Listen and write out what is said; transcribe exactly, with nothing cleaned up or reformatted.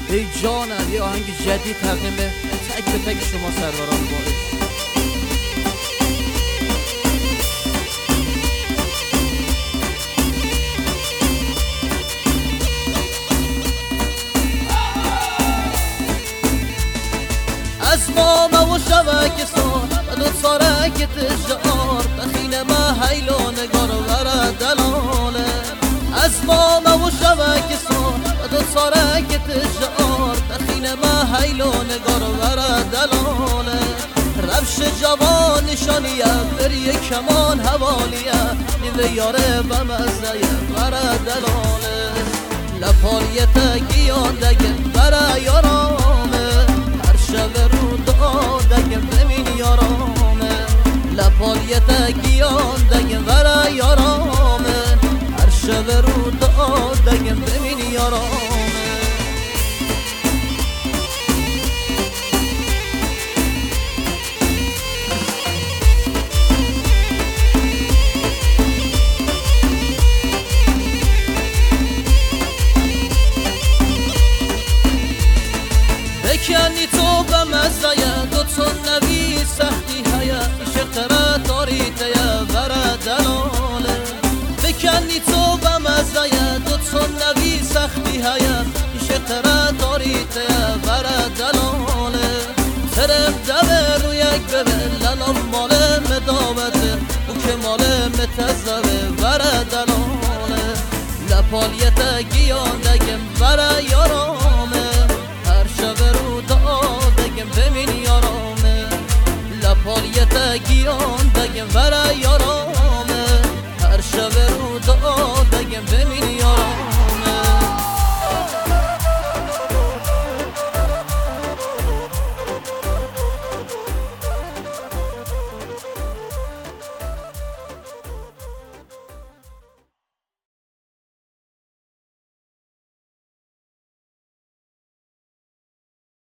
ای جانم یه آهنگ جدید تقدیم به تک به تک شما سروران بارش. از ماما و شبک سار و دو سارک تجار دخیل ما حیل و نگار ورد دلاله. از ماما و شبک سار و دو سارک تجار دخیل ما حیل و نگار ورد دلاله. روش جوان نشانیه بری کمان حوالیه نیوه یاره و مزه ورد دلاله. لپالیت گیان دگه برای یارامه هر شب رو دادگه بمین یارامه. لپالیت گیان دگه برای یارامه هر شب رو دادگه بمین یارامه. بکنی تو به مزایه دو تون نوی سختی هیا عشق را تاریته ورد دلاله. بکنی تو به مزایه دو تون نوی سختی هیا عشق را تاریته ورد دلاله. ترم دو رو یک ببه لنام مال مدامته او که مال متزوه ورد دلاله. لپالیت گیان دگم برای یارامه هر شب رو دادگم بمین یارامه. لپالیت گیان دگم برای یارامه